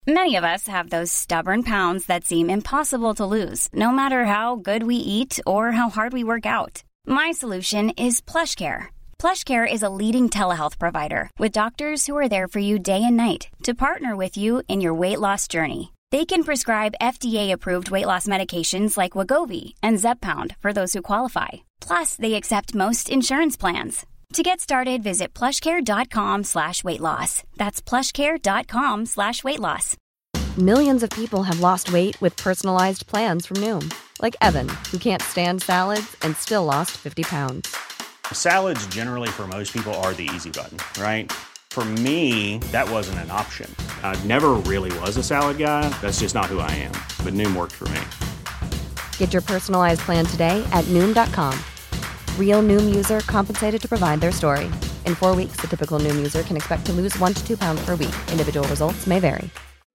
Many of us have those stubborn pounds that seem impossible to lose, no matter how good we eat or how hard we work out. My solution is PlushCare. PlushCare is a leading telehealth provider with doctors who are there for you day and night to partner with you in your weight loss journey. They can prescribe FDA-approved weight loss medications like Wegovy and Zepbound for those who qualify. Plus, they accept most insurance plans. To get started, visit plushcare.com/weightloss. That's plushcare.com/weightloss. Millions of people have lost weight with personalized plans from Noom. Like Evan, who can't stand salads and still lost 50 pounds. Salads generally for most people are the easy button, right? For me, that wasn't an option. I never really was a salad guy. That's just not who I am. But Noom worked for me. Get your personalized plan today at Noom.com. Real Noom user compensated to provide their story. In 4 weeks, the typical Noom user can expect to lose 1 to 2 pounds per week. Individual results may vary.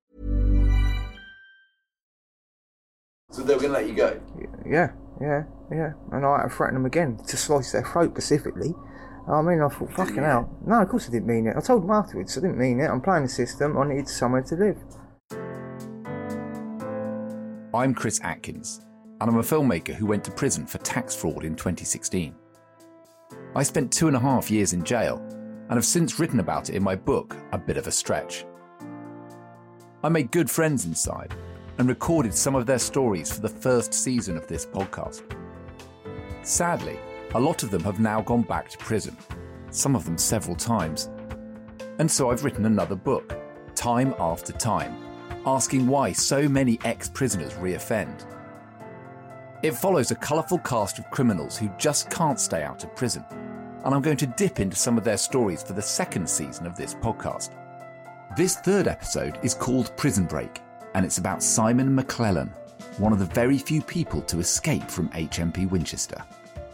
So they were going to let you go? Yeah. And I had to threaten them again to slice their throat specifically. I mean, I thought, fucking hell. No, of course I didn't mean it. I told them afterwards, I didn't mean it. I'm playing the system. I needed somewhere to live. I'm Chris Atkins, and I'm a filmmaker who went to prison for tax fraud in 2016. I spent 2.5 years in jail, and have since written about it in my book, A Bit of a Stretch. I made good friends inside, and recorded some of their stories for the first season of this podcast. Sadly, a lot of them have now gone back to prison, some of them several times. And so I've written another book, Time After Time, asking why so many ex-prisoners reoffend. It follows a colourful cast of criminals who just can't stay out of prison, and I'm going to dip into some of their stories for the second season of this podcast. This third episode is called Prison Break, and it's about Simon McClellan, one of the very few people to escape from HMP Winchester.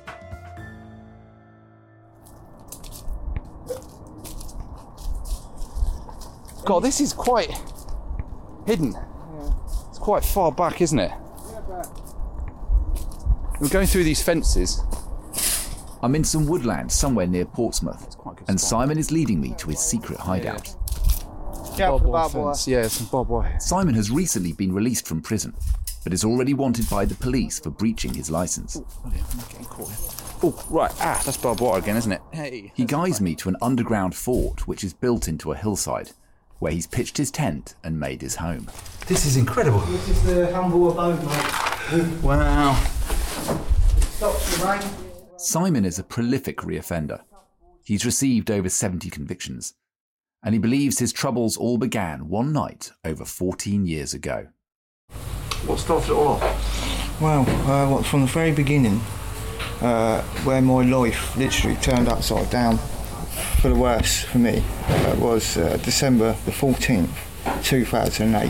God, this is quite hidden. Yeah. It's quite far back, isn't it? Yeah, but... We're going through these fences. I'm in some woodland somewhere near Portsmouth, and Simon is leading me to his secret hideout. Yeah, barbed wire. Yeah, some barbed wire. Simon has recently been released from prison, but is already wanted by the police for breaching his licence. I'm getting caught here. Oh, right. That's barbed wire again, isn't it? Hey. He guides me to an underground fort which is built into a hillside, where he's pitched his tent and made his home. This is incredible. This is the humble abode, mate. Wow. It stops the rain. Simon is a prolific reoffender. He's received over 70 convictions, and he believes his troubles all began one night over 14 years ago. What started it all off? Well, from the very beginning, where my life literally turned upside down for the worse for me, was December the 14th, 2008.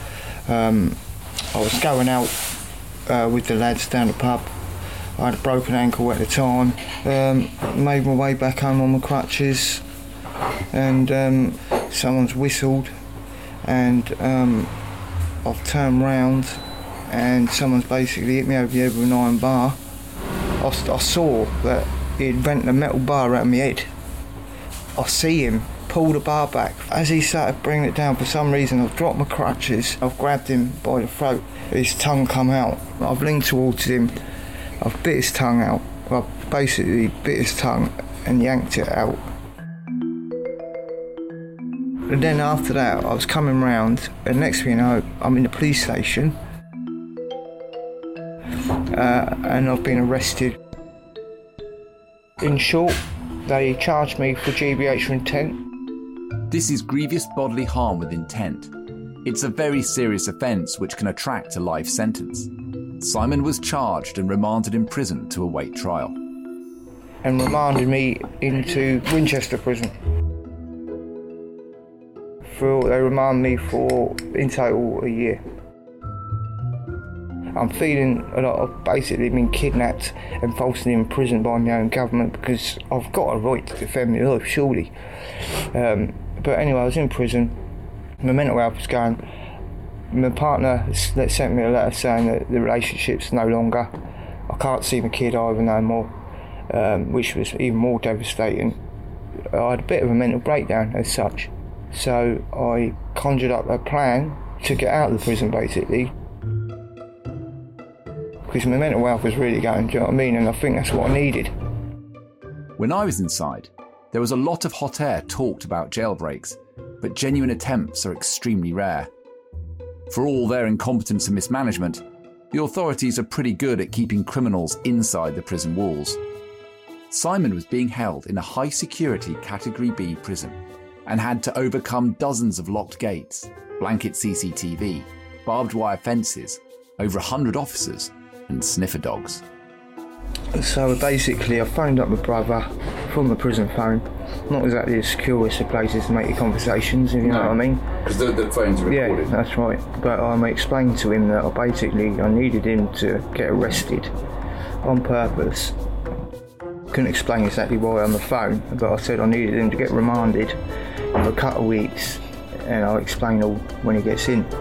I was going out with the lads down the pub. I had a broken ankle at the time. Made my way back home on my crutches, and someone's whistled, and I've turned round, and someone's basically hit me over the head with an iron bar. I saw that he'd bent the metal bar out of my head. I see him pull the bar back. As he started bringing it down, for some reason I've dropped my crutches, I've grabbed him by the throat, his tongue come out. I've leaned towards him, I've bit his tongue out. I've basically bit his tongue and yanked it out. And then after that I was coming round, and next thing you know I'm in the police station, and I've been arrested. In short, they charged me for GBH for intent. This is grievous bodily harm with intent. It's a very serious offence which can attract a life sentence. Simon was charged and remanded in prison to await trial. And remanded me into Winchester prison. They remand me for, in total, a year. I'm feeling a lot of basically being kidnapped and falsely imprisoned by my own government, because I've got a right to defend my life, surely. But anyway, I was in prison. My mental health was going. My partner sent me a letter saying that the relationship's no longer. I can't see my kid either no more, which was even more devastating. I had a bit of a mental breakdown as such. So I conjured up a plan to get out of the prison, basically. Because my mental health was really going, do you know what I mean? And I think that's what I needed. When I was inside, there was a lot of hot air talked about jailbreaks, but genuine attempts are extremely rare. For all their incompetence and mismanagement, the authorities are pretty good at keeping criminals inside the prison walls. Simon was being held in a high-security Category B prison and had to overcome dozens of locked gates, blanket CCTV, barbed wire fences, over 100 officers and sniffer dogs. So basically I phoned up my brother from the prison phone. Not exactly the securest of places to make your conversations, if you know what I mean. Because the phones are recorded. Yeah, that's right. But I explained to him that I needed him to get arrested on purpose. Couldn't explain exactly why on the phone, but I said I needed him to get remanded for a couple of weeks, and I'll explain all when he gets in.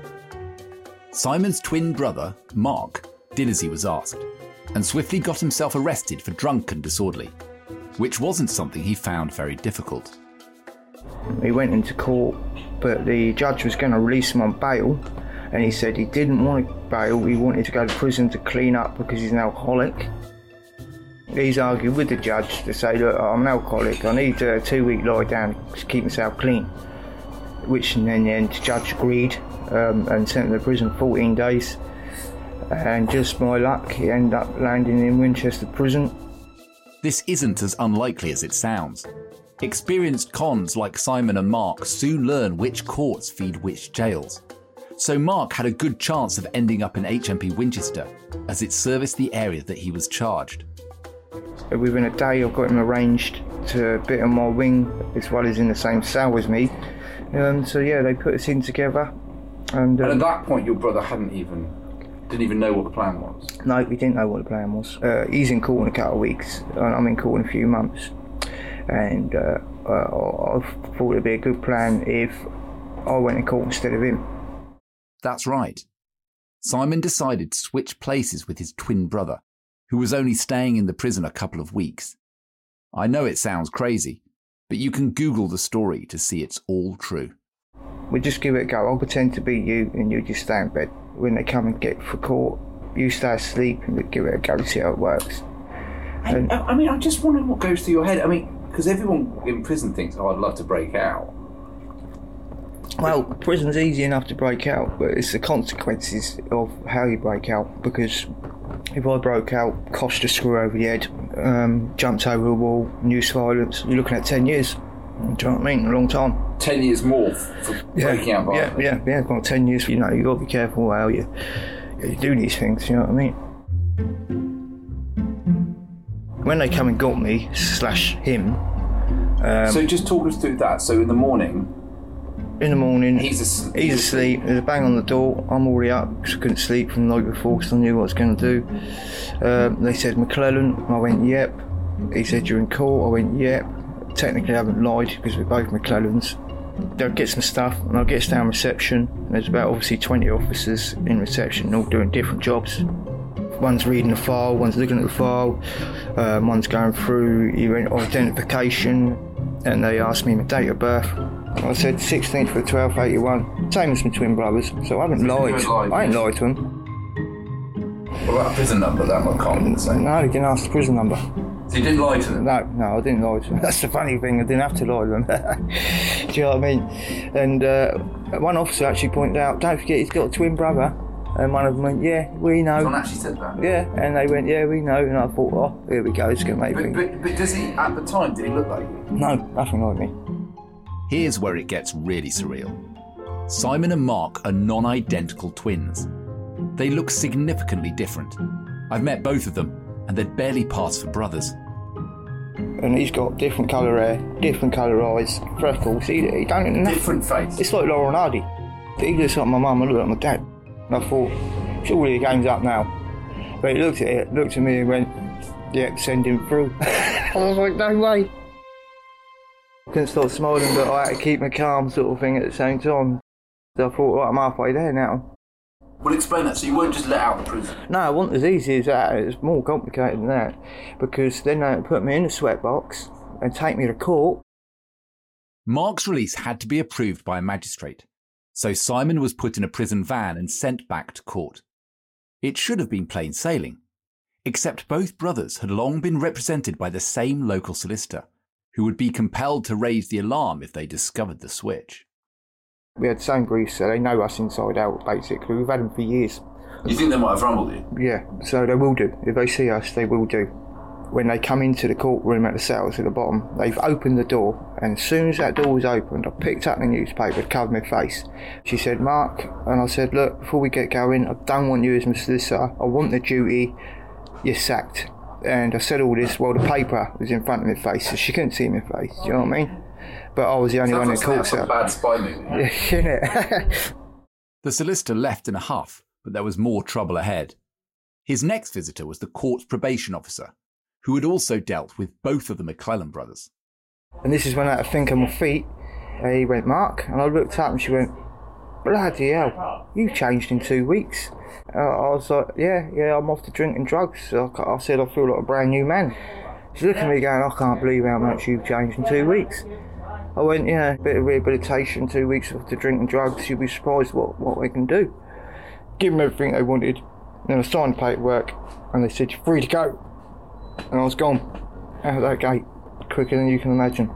Simon's twin brother, Mark, did as he was asked, and swiftly got himself arrested for drunk and disorderly, which wasn't something he found very difficult. He went into court, but the judge was going to release him on bail, and he said he didn't want bail, he wanted to go to prison to clean up because he's an alcoholic. He's argued with the judge to say, look, I'm an alcoholic, I need a 2-week lie down to keep myself clean. Which in the end the judge agreed and sent him to prison 14 days. And just by luck, he ended up landing in Winchester prison. This isn't as unlikely as it sounds. Experienced cons like Simon and Mark soon learn which courts feed which jails. So Mark had a good chance of ending up in HMP Winchester, as it serviced the area that he was charged. Within a day I've got him arranged to bit on my wing as well as in the same cell as me. So yeah, they put us in together. And at that point your brother didn't even know what the plan was? No, we didn't know what the plan was. He's in court in a couple of weeks, and I'm in court in a few months. And I thought it'd be a good plan if I went in court instead of him. That's right. Simon decided to switch places with his twin brother, who was only staying in the prison a couple of weeks. I know it sounds crazy, but you can Google the story to see it's all true. We just give it a go. I'll pretend to be you and you just stay in bed. When they come and get for court, you stay asleep and we give it a go to see how it works. And I just wonder what goes through your head. Because everyone in prison thinks, I'd love to break out. Well, prison's easy enough to break out, but it's the consequences of how you break out. Because if I broke out, cost a screw over the head, jumped over a wall, use violence, you're looking at 10 years. Do you know what I mean? A long time. 10 years more for breaking out violently? Yeah, well, 10 years, you got to be careful how you do these things, you know what I mean? When they come and got me, / him... so just talk us through that. So in the morning, he's asleep. There's a bang on the door. I'm already up because I couldn't sleep from the night before because I knew what I was going to do. They said McClellan. I went, yep. He said, you're in court. I went, yep. Technically I haven't lied because we're both McClellans. They'll get some stuff and I'll get us down reception. There's about obviously 20 officers in reception all doing different jobs. One's reading the file, one's looking at the file, one's going through your identification, and they asked me my date of birth. I said 16th for 12th, 81. Same as my twin brothers, so I haven't lied. I ain't lied to them. What about a prison number? That one can't say. No, they didn't ask the prison number. So you didn't lie to them? No, I didn't lie to them. That's the funny thing, I didn't have to lie to them. Do you know what I mean? And one officer actually pointed out, don't forget he's got a twin brother. And one of them went, yeah, we know. Someone actually said that? Yeah, and they went, yeah, we know. And I thought, oh, here we go, it's going to make things. But does he, at the time, did he look like you? No, nothing like me. Here's where it gets really surreal. Simon and Mark are non-identical twins. They look significantly different. I've met both of them, and they'd barely pass for brothers. And he's got different colour hair, different colour eyes, freckles. He don't... Different face? It's like Laurel and Hardy. He looks like my mum, I look like my dad. And I thought, surely the game's up now. But he looked at me and went, yeah, send him through. I was like, no way. Couldn't stop smiling, but I had to keep my calm sort of thing at the same time. So I thought, right, I'm halfway there now. Well, explain that. So you weren't just let out of prison? No, it wasn't as easy as that. It was more complicated than that. Because then they put me in a sweatbox and take me to court. Mark's release had to be approved by a magistrate, So Simon was put in a prison van and sent back to court. It should have been plain sailing, except both brothers had long been represented by the same local solicitor, who would be compelled to raise the alarm if they discovered the switch. We had the same briefs, so they know us inside out, basically. We've had them for years. You think they might have rumbled you? Yeah, so they will do. If they see us, they will do. When they come into the courtroom at the cells at the bottom, they've opened the door, and as soon as that door was opened, I picked up the newspaper, covered my face. She said, "Mark," and I said, "Look, before we get going, I don't want you as my solicitor. I want the duty. You're sacked." And I said all this while the paper was in front of my face, so she couldn't see my face, do you know what I mean? But I was the only one in the court cell. Bad spy movie. Yeah. The solicitor left in a huff, but there was more trouble ahead. His next visitor was the court's probation officer, who had also dealt with both of the McClellan brothers. And this is when I had to think on my feet. He went, "Mark," and I looked up and she went, "Bloody hell, you changed in 2 weeks." I was like, yeah, I'm off to drinking drugs. So I said, "I feel like a brand new man." She looked at me going, "I can't believe how much you've changed in 2 weeks." I went, "Yeah, a bit of rehabilitation, 2 weeks off to drinking drugs, you'd be surprised what they can do." Give them everything they wanted. Then I signed paperwork and they said, "You're free to go." And I was gone out of that gate quicker than you can imagine.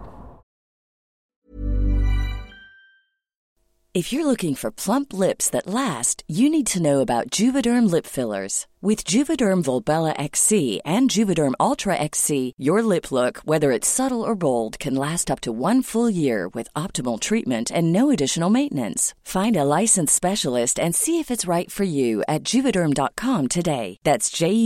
If you're looking for plump lips that last, you need to know about Juvederm lip fillers. With Juvederm Volbella XC and Juvederm Ultra XC, your lip look, whether it's subtle or bold, can last up to 1 full year with optimal treatment and no additional maintenance. Find a licensed specialist and see if it's right for you at Juvederm.com today. That's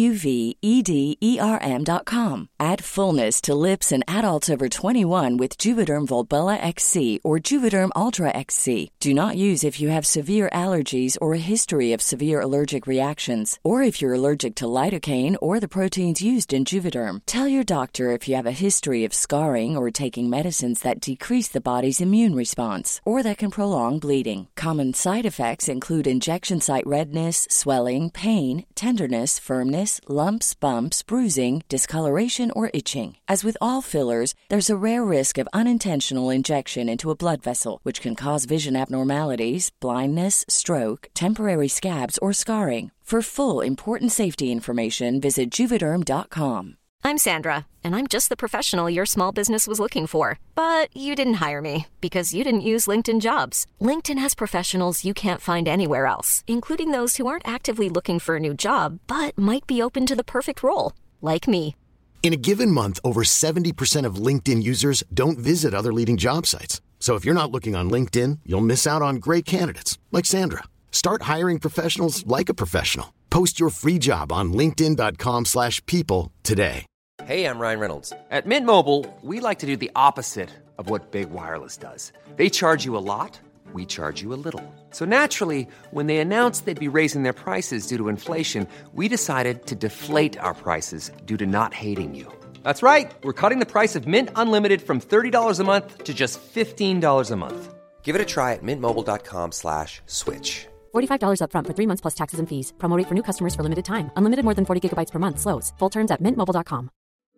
JUVEDERM.com. Add fullness to lips in adults over 21 with Juvederm Volbella XC or Juvederm Ultra XC. Do not use if you have severe allergies or a history of severe allergic reactions, or if you're allergic to lidocaine or the proteins used in Juvederm. Tell your doctor if you have a history of scarring or taking medicines that decrease the body's immune response or that can prolong bleeding. Common side effects include injection site redness, swelling, pain, tenderness, firmness, lumps, bumps, bruising, discoloration, or itching. As with all fillers, there's a rare risk of unintentional injection into a blood vessel, which can cause vision abnormalities, blindness, stroke, temporary scabs, or scarring. For full, important safety information, visit Juvederm.com. I'm Sandra, and I'm just the professional your small business was looking for. But you didn't hire me because you didn't use LinkedIn Jobs. LinkedIn has professionals you can't find anywhere else, including those who aren't actively looking for a new job, but might be open to the perfect role, like me. In a given month, over 70% of LinkedIn users don't visit other leading job sites. So if you're not looking on LinkedIn, you'll miss out on great candidates like Sandra. Start hiring professionals like a professional. Post your free job on linkedin.com/people today. Hey, I'm Ryan Reynolds. At Mint Mobile, we like to do the opposite of what Big Wireless does. They charge you a lot, we charge you a little. So naturally, when they announced they'd be raising their prices due to inflation, we decided to deflate our prices due to not hating you. That's right. We're cutting the price of Mint Unlimited from $30 a month to just $15 a month. Give it a try at mintmobile.com/switch. $45 up front for 3 months plus taxes and fees. Promo rate for new customers for limited time. Unlimited more than 40 gigabytes per month. Slows full terms at mintmobile.com.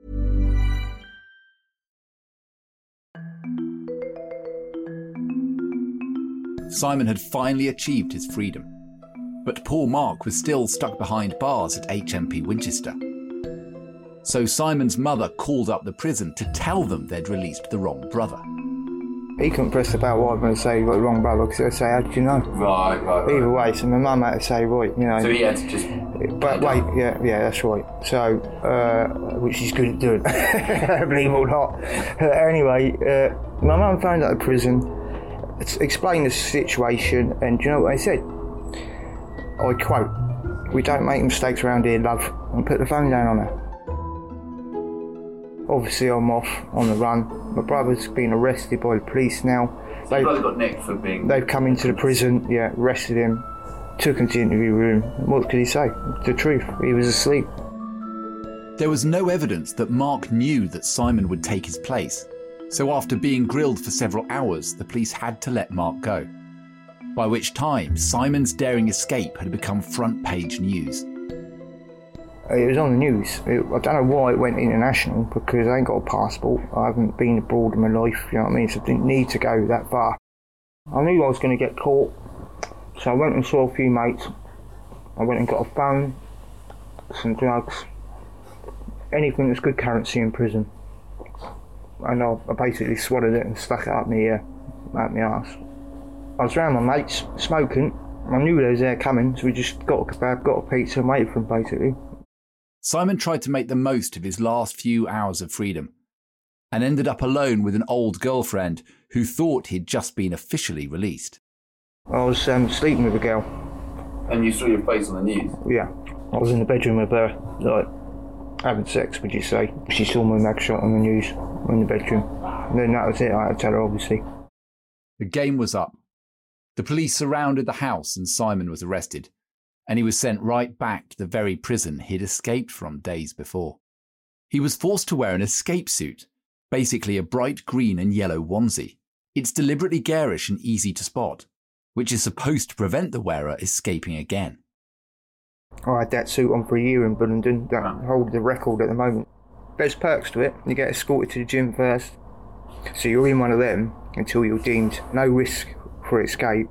Simon had finally achieved his freedom, but poor Mark was still stuck behind bars at HMP Winchester. So Simon's mother called up the prison to tell them they'd released the wrong brother. He couldn't press the bell right when they say you got the wrong brother, because they'd say, "How did you know?" Right. Either way, so my mum had to say, "Right, you know." So he had to just... But wait, yeah, that's right. So, which she's good at doing, believe it or not. Anyway, my mum phoned up the prison, explained the situation, and do you know what they said? I quote, "We don't make mistakes around here, love," and put the phone down on her. Obviously, I'm off on the run. My brother's been arrested by the police now. Your brother got nicked for being... They've come into the prison, arrested him, took him to the interview room. What could he say? The truth. He was asleep. There was no evidence that Mark knew that Simon would take his place. So after being grilled for several hours, the police had to let Mark go. By which time, Simon's daring escape had become front-page news. It was on the news. I don't know why it went international, because I ain't got a passport. I haven't been abroad in my life, you know what I mean? So I didn't need to go that far. I knew I was going to get caught, So I went and saw a few mates. I went and got a phone, some drugs, anything that's good currency in prison. And I basically swallowed it and stuck it up my arse. I was around my mates, smoking. I knew they was there coming, so we just got a kebab, got a pizza and waited for them, basically. Simon tried to make the most of his last few hours of freedom and ended up alone with an old girlfriend who thought he'd just been officially released. I was sleeping with a girl. And you saw your face on the news? Yeah. I was in the bedroom with her, like, having sex, would you say. She saw my mugshot on the news in the bedroom. And then that was it, I had to tell her, obviously. The game was up. The police surrounded the house and Simon was arrested, and he was sent right back to the very prison he'd escaped from days before. He was forced to wear an escape suit, basically a bright green and yellow onesie. It's deliberately garish and easy to spot, which is supposed to prevent the wearer escaping again. I had that suit on for a year in Bullingdon, that holds the record at the moment. There's perks to it. You get escorted to the gym first, so you're in one of them until you're deemed no risk for escape.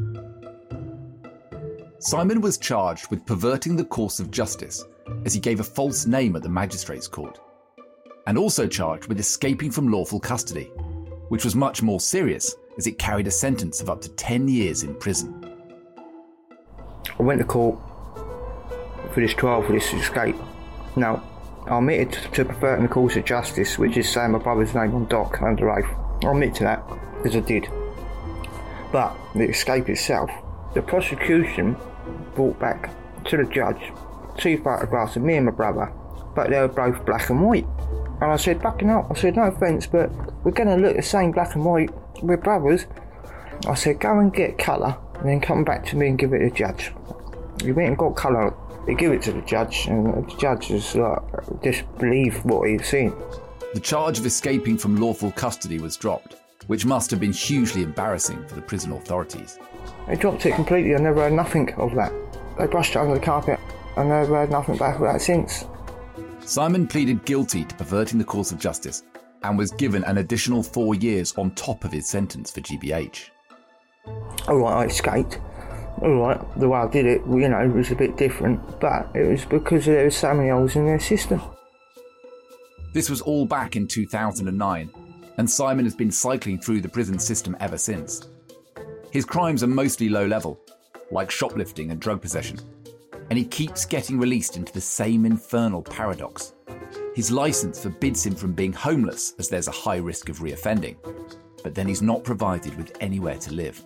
Simon was charged with perverting the course of justice as he gave a false name at the magistrates' court, and also charged with escaping from lawful custody, which was much more serious as it carried a sentence of up to 10 years in prison. I went to court for this trial for this escape. Now, I admitted to perverting the course of justice, which is saying my brother's name on doc under oath. I admit to that, because I did. But the escape itself, the prosecution brought back to the judge 2 photographs of me and my brother, but they were both black and white. And I said, fucking hell, I said, no offence, but we're going to look the same black and white, we're brothers. I said, go and get colour, and then come back to me and give it to the judge. We went and got colour, they give it to the judge, and the judge just disbelieved what he was seeing. The charge of escaping from lawful custody was dropped, which must have been hugely embarrassing for the prison authorities. They dropped it completely, I never heard nothing of that. They brushed it under the carpet, I never heard nothing back of that since. Simon pleaded guilty to perverting the course of justice and was given an additional 4 years on top of his sentence for GBH. Alright, I escaped. Alright, the way I did it, you know, was a bit different, but it was because there was so many holes in their system. This was all back in 2009, and Simon has been cycling through the prison system ever since. His crimes are mostly low level, like shoplifting and drug possession, and he keeps getting released into the same infernal paradox. His licence forbids him from being homeless as there's a high risk of reoffending, but then he's not provided with anywhere to live.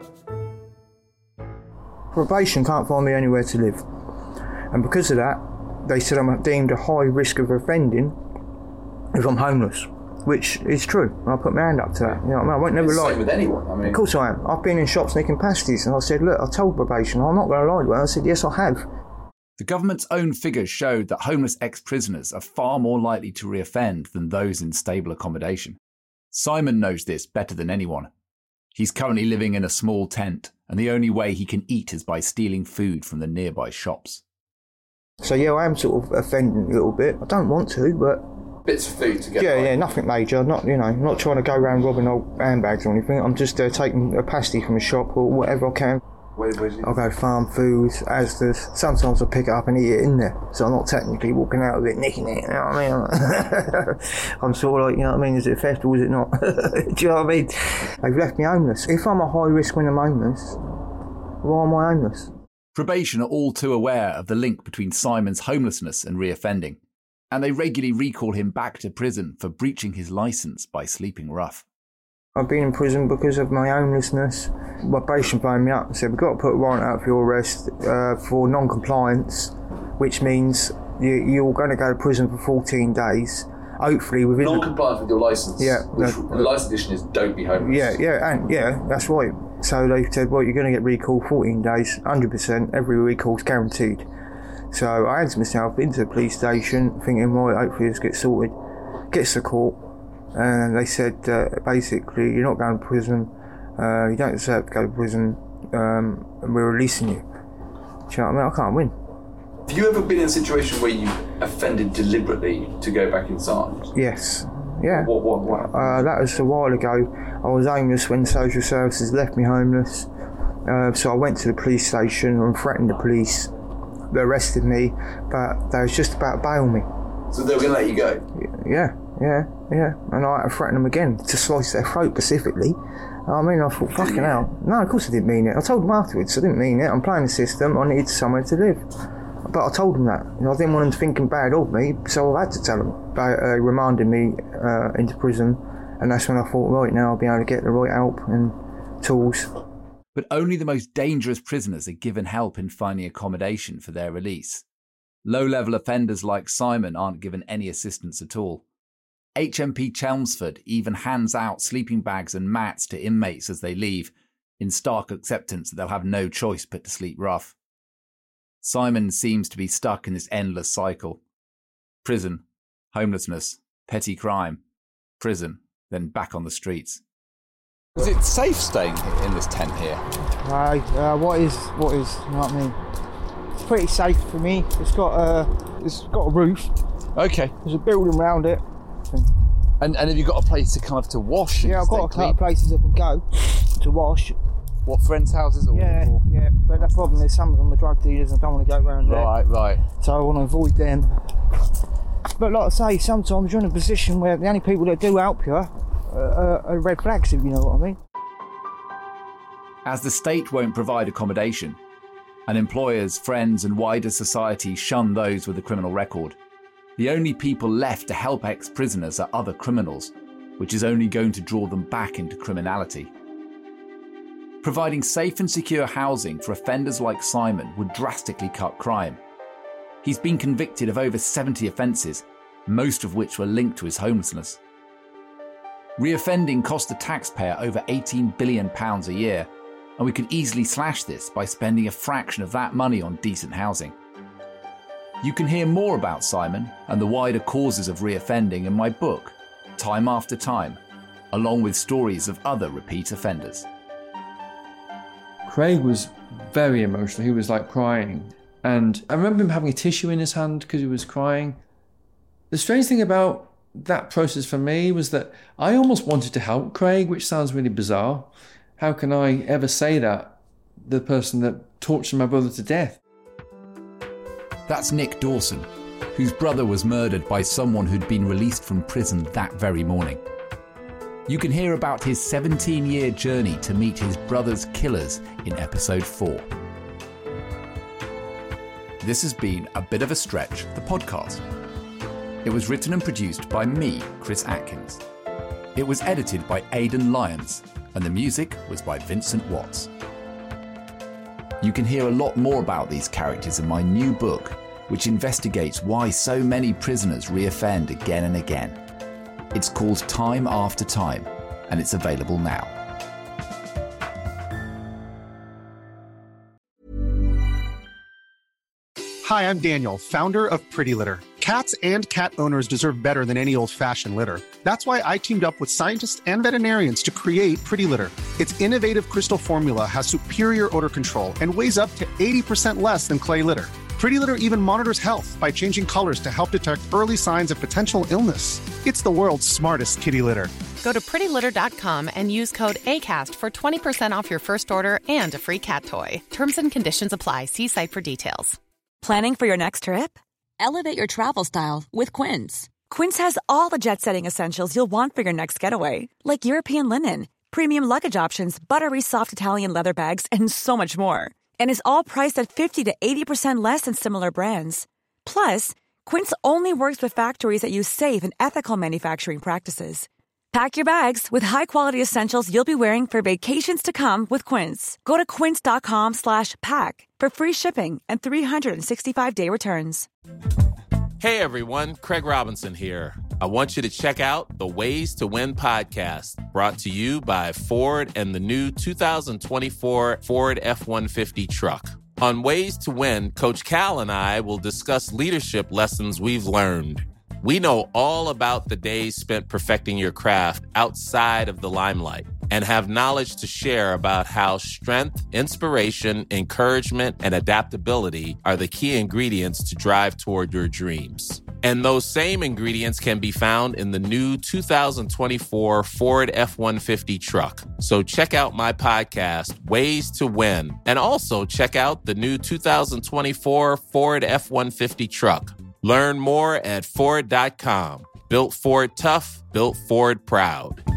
Probation can't find me anywhere to live, and because of that, they said I'm deemed a high risk of offending if I'm homeless, which is true. I put my hand up to that. You know what I mean? I won't never lie. Same with anyone. I mean, of course I am. I've been in shops nicking pasties, and I said, look, I told probation, I'm not going to lie to her. I said, yes, I have. The government's own figures showed that homeless ex-prisoners are far more likely to reoffend than those in stable accommodation. Simon knows this better than anyone. He's currently living in a small tent, and the only way he can eat is by stealing food from the nearby shops. So yeah, I am sort of offending a little bit. I don't want to, but bits of food to get yeah, by. Yeah, nothing major. Not, you know, not trying to go around robbing old handbags or anything. I'm just taking a pasty from a shop or whatever I can. I'll go farm foods, Asda's. Sometimes I'll pick it up and eat it in there, so I'm not technically walking out with it, nicking it, you know what I mean? I'm sort of like, you know what I mean, is it theft or is it not? Do you know what I mean? They've left me homeless. If I'm a high risk when I'm homeless, why am I homeless? Probation are all too aware of the link between Simon's homelessness and reoffending, and they regularly recall him back to prison for breaching his licence by sleeping rough. I've been in prison because of my homelessness. My probation phoned me up and said, we've got to put a warrant out for your arrest for non-compliance, which means you're going to go to prison for 14 days. Hopefully within... Non-compliance with your licence. Yeah. The licence edition is don't be homeless. Yeah, that's right. So they said, well, you're going to get recalled 14 days, 100%, every recall's guaranteed. So I had myself into the police station thinking, right, hopefully this gets sorted. Gets to court. And they said, basically, you're not going to prison, you don't deserve to go to prison, and we're releasing you. Do you know what I mean? I can't win. Have you ever been in a situation where you offended deliberately to go back inside? Yes. Yeah. What? That was a while ago. I was homeless when social services left me homeless. So I went to the police station and threatened the police. They arrested me, but they was just about to bail me. So they were going to let you go? Yeah. And I had to threaten them again to slice their throat specifically. I mean, I thought, fucking hell. No, of course I didn't mean it. I told them afterwards, I didn't mean it. I'm playing the system. I needed somewhere to live. But I told them that. I didn't want them thinking bad of me, so I had to tell them. They remanded me into prison, and that's when I thought, right, now I'll be able to get the right help and tools. But only the most dangerous prisoners are given help in finding accommodation for their release. Low-level offenders like Simon aren't given any assistance at all. HMP Chelmsford even hands out sleeping bags and mats to inmates as they leave, in stark acceptance that they'll have no choice but to sleep rough. Simon seems to be stuck in this endless cycle. Prison, homelessness, petty crime, prison, then back on the streets. Is it safe staying in this tent here? What is, you know what I mean? It's pretty safe for me. It's got a roof. Okay. There's a building around it. And have you got a place to kind of to wash? Yeah, I've got a couple of places I can go to wash. What, friends' houses? Or, yeah, but the problem is some of them are drug dealers and I don't want to go around there. Right. So I want to avoid them. But like I say, sometimes you're in a position where the only people that do help you are red flags, if you know what I mean. As the state won't provide accommodation, and employers, friends and wider society shun those with a criminal record, the only people left to help ex-prisoners are other criminals, which is only going to draw them back into criminality. Providing safe and secure housing for offenders like Simon would drastically cut crime. He's been convicted of over 70 offences, most of which were linked to his homelessness. Reoffending cost the taxpayer over £18 billion a year, and we could easily slash this by spending a fraction of that money on decent housing. You can hear more about Simon and the wider causes of reoffending in my book, Time After Time, along with stories of other repeat offenders. Craig was very emotional. He was like crying. And I remember him having a tissue in his hand because he was crying. The strange thing about that process for me was that I almost wanted to help Craig, which sounds really bizarre. How can I ever say that? The person that tortured my brother to death. That's Nick Dawson, whose brother was murdered by someone who'd been released from prison that very morning. You can hear about his 17-year journey to meet his brother's killers in episode 4. This has been A Bit of a Stretch, the podcast. It was written and produced by me, Chris Atkins. It was edited by Aidan Lyons, and the music was by Vincent Watts. You can hear a lot more about these characters in my new book, which investigates why so many prisoners reoffend again and again. It's called Time After Time, and it's available now. Hi, I'm Daniel, founder of Pretty Litter. Cats and cat owners deserve better than any old-fashioned litter. That's why I teamed up with scientists and veterinarians to create Pretty Litter. Its innovative crystal formula has superior odor control and weighs up to 80% less than clay litter. Pretty Litter even monitors health by changing colors to help detect early signs of potential illness. It's the world's smartest kitty litter. Go to prettylitter.com and use code ACAST for 20% off your first order and a free cat toy. Terms and conditions apply. See site for details. Planning for your next trip? Elevate your travel style with Quince. Quince has all the jet-setting essentials you'll want for your next getaway, like European linen, premium luggage options, buttery soft Italian leather bags, and so much more. And is all priced at 50 to 80% less than similar brands. Plus, Quince only works with factories that use safe and ethical manufacturing practices. Pack your bags with high-quality essentials you'll be wearing for vacations to come with Quince. Go to quince.com/pack for free shipping and 365-day returns. Hey everyone, Craig Robinson here. I want you to check out the Ways to Win podcast, brought to you by Ford and the new 2024 Ford F-150 truck. On Ways to Win, Coach Cal and I will discuss leadership lessons we've learned. We know all about the days spent perfecting your craft outside of the limelight and have knowledge to share about how strength, inspiration, encouragement, and adaptability are the key ingredients to drive toward your dreams. And those same ingredients can be found in the new 2024 Ford F-150 truck. So check out my podcast, Ways to Win, and also check out the new 2024 Ford F-150 truck. Learn more at Ford.com. Built Ford tough, built Ford proud.